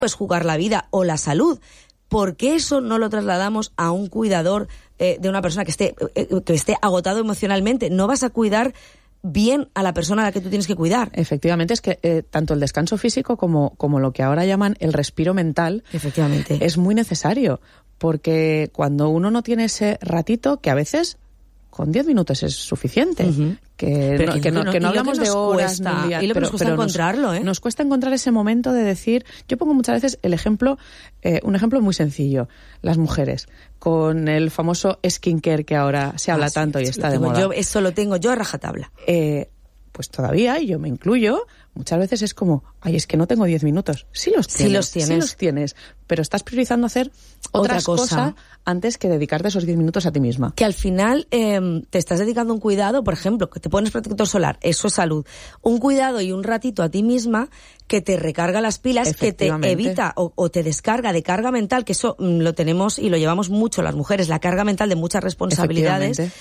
es jugar la vida o la salud. ¿Por qué eso no lo trasladamos a un cuidador de una persona que esté agotado emocionalmente? No vas a cuidar bien a la persona a la que tú tienes que cuidar. Efectivamente, es que tanto el descanso físico como lo que ahora llaman el respiro mental, efectivamente, es muy necesario, porque cuando uno no tiene ese ratito, que a veces con 10 minutos es suficiente, que no hablamos de horas, cuesta, y lo que nos cuesta encontrarlo, nos cuesta encontrar ese momento de decir. Yo pongo muchas veces el ejemplo, un ejemplo muy sencillo, las mujeres, con el famoso skincare que ahora se habla tanto y está de moda. Eso lo tengo yo a rajatabla. Pues todavía, y yo me incluyo, muchas veces es como, es que no tengo 10 minutos. Sí los tienes, pero estás priorizando hacer otra cosa antes que dedicarte esos 10 minutos a ti misma. Que al final te estás dedicando a un cuidado, por ejemplo, que te pones protector solar, eso es salud. Un cuidado y un ratito a ti misma que te recarga las pilas, que te evita o te descarga de carga mental, que eso lo tenemos y lo llevamos mucho las mujeres, la carga mental de muchas responsabilidades.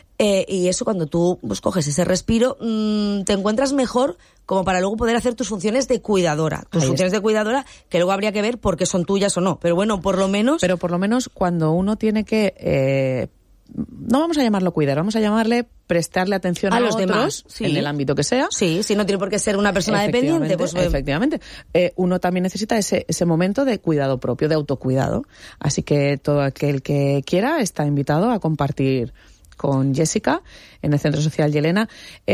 Y eso, cuando tú coges ese respiro, te encuentras mejor como para luego poder hacer tus funciones de cuidadora. De cuidadora que luego habría que ver por qué son tuyas o no. Pero bueno, por lo menos cuando uno tiene que... no vamos a llamarlo cuidar, vamos a llamarle prestarle atención a los otros, demás, en el ámbito que sea. Sí, no tiene por qué ser una persona dependiente. Efectivamente. Uno también necesita ese momento de cuidado propio, de autocuidado. Así que todo aquel que quiera está invitado a compartir con Jessica en el Centro Social Yelena.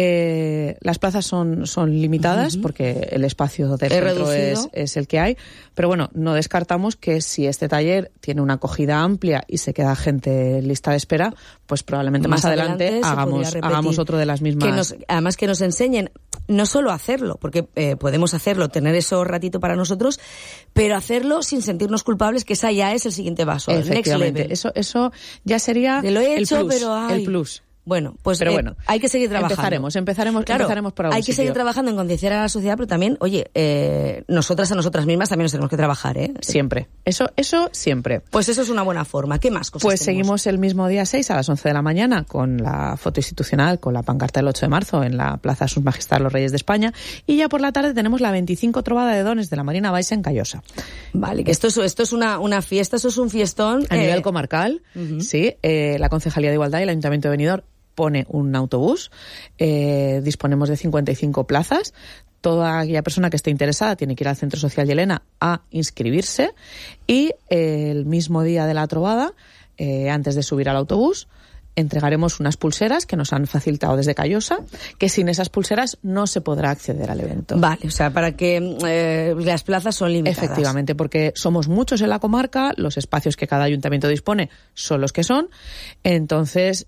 Las plazas son limitadas porque el espacio del centro es el que hay, pero bueno, no descartamos que si este taller tiene una acogida amplia y se queda gente en lista de espera, pues probablemente más adelante hagamos otro de las mismas. Además que nos enseñen no solo hacerlo, porque podemos hacerlo, tener eso ratito para nosotros, pero hacerlo sin sentirnos culpables, que esa ya es el siguiente paso, el next level. Eso ya sería el plus. Bueno, pues hay que seguir trabajando. Empezaremos por algún Hay que seguir trabajando en concienciar a la sociedad, pero también, nosotras a nosotras mismas también nos tenemos que trabajar, ¿eh? Siempre. Eso siempre. Pues eso es una buena forma. ¿Qué más cosas Pues tenemos? Seguimos el mismo día 6 a las 11 de la mañana con la foto institucional, con la pancarta del 8 de marzo en la Plaza Sus Majestad los Reyes de España, y ya por la tarde tenemos la 25 Trobada de Dones de la Marina Baixa en Callosa. Vale, que esto es una fiesta, eso es un fiestón. A nivel comarcal, sí, la Concejalía de Igualdad y el Ayuntamiento de Benidorm pone un autobús, disponemos de 55 plazas. Toda aquella persona que esté interesada tiene que ir al Centro Social Yelena a inscribirse, y el mismo día de la trobada, antes de subir al autobús, entregaremos unas pulseras que nos han facilitado desde Callosa, que sin esas pulseras no se podrá acceder al evento. Vale, o sea, para que las plazas son limitadas. Efectivamente, porque somos muchos en la comarca, los espacios que cada ayuntamiento dispone son los que son, entonces,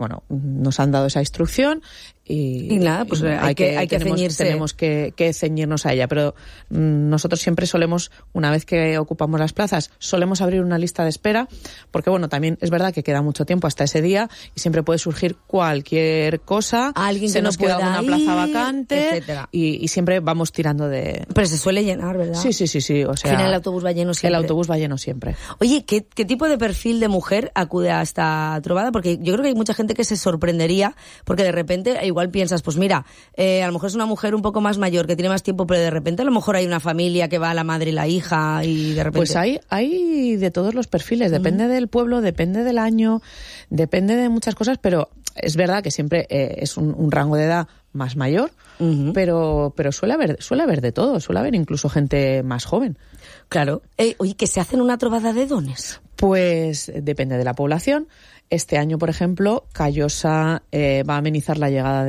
nos han dado esa instrucción y nada, pues hay que ceñirse. Tenemos que ceñirnos a ella, pero nosotros siempre solemos, una vez que ocupamos las plazas, solemos abrir una lista de espera, porque también es verdad que queda mucho tiempo hasta ese día y siempre puede surgir cualquier cosa, alguien se que nos queda una plaza vacante, etcétera. Y siempre vamos tirando de... Pero se suele llenar, ¿verdad? Sí, o sea... Al final el autobús va lleno siempre. El autobús va lleno siempre. Oye, ¿qué tipo de perfil de mujer acude a esta trobada? Porque yo creo que hay mucha gente que se sorprendería, porque de repente igual piensas, pues mira, a lo mejor es una mujer un poco más mayor, que tiene más tiempo, pero de repente a lo mejor hay una familia que va a la madre y la hija y de repente... Pues hay de todos los perfiles, depende del pueblo, depende del año, depende de muchas cosas, pero es verdad que siempre es un rango de edad más mayor, pero suele haber de todo, suele haber incluso gente más joven. Claro. Oye, ¿que se hacen una trobada de dones? Pues depende de la población. Este año, por ejemplo, Callosa va a amenizar la llegada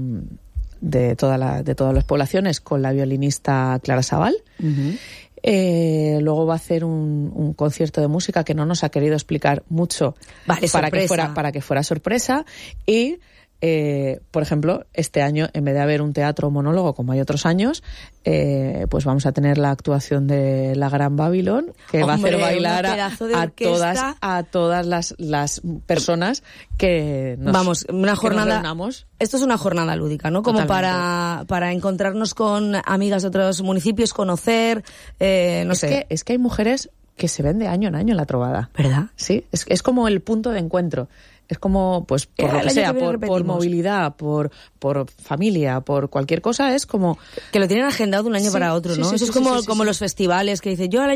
de todas las poblaciones con la violinista Clara Sabal. Luego va a hacer un concierto de música que no nos ha querido explicar mucho, para que fuera sorpresa. Y por ejemplo, este año, en vez de haber un teatro monólogo como hay otros años, pues vamos a tener la actuación de la Gran Babilón, que va a hacer bailar a todas las personas que nos reunamos. Esto es una jornada lúdica, ¿no? Como para encontrarnos con amigas de otros municipios, conocer, sé. Es que hay mujeres que se ven de año en año en la trobada. ¿Verdad? Sí, es como el punto de encuentro. Es como, pues, por lo que sea, por movilidad, por familia, por cualquier cosa, es como... Que lo tienen agendado de un año para otro, ¿no? Eso es como los festivales, que dicen, yo